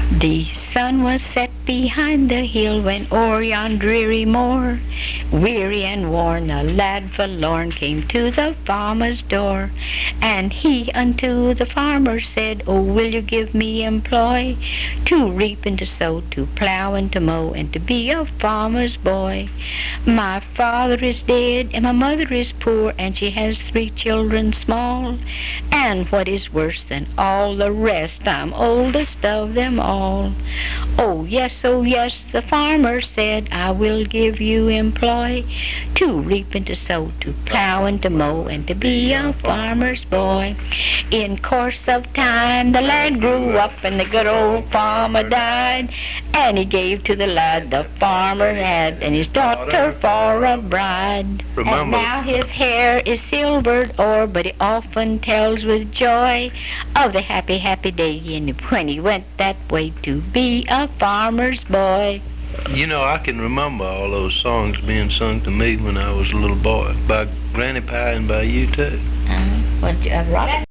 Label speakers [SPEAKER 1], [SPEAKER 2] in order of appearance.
[SPEAKER 1] The sun was set behind the hill when o'er yon dreary moor, weary and worn, a lad forlorn came to the farmer's door. And he unto the farmer said, "Oh, will you give me employ to reap and to sow, to plow and to mow, and to be a farmer's boy? My father is dead and my mother is poor, and she has 3 children small. And what is worse than all the rest, I'm oldest of them all." Oh yes, the farmer said, "I will give you employ to reap and to sow, to plow and to mow, and to be a farmer's boy." In course of time the lad grew up and the good old farmer died, and he gave to the lad the farmer had, and his daughter for a bride. And now his hair is silvered o'er, but he often tells with joy of the happy, happy day when he went that way to be a farmer's boy.
[SPEAKER 2] You know, I can remember all those songs being sung to me when I was a little boy, by Granny Pie and by you too.
[SPEAKER 1] Robert?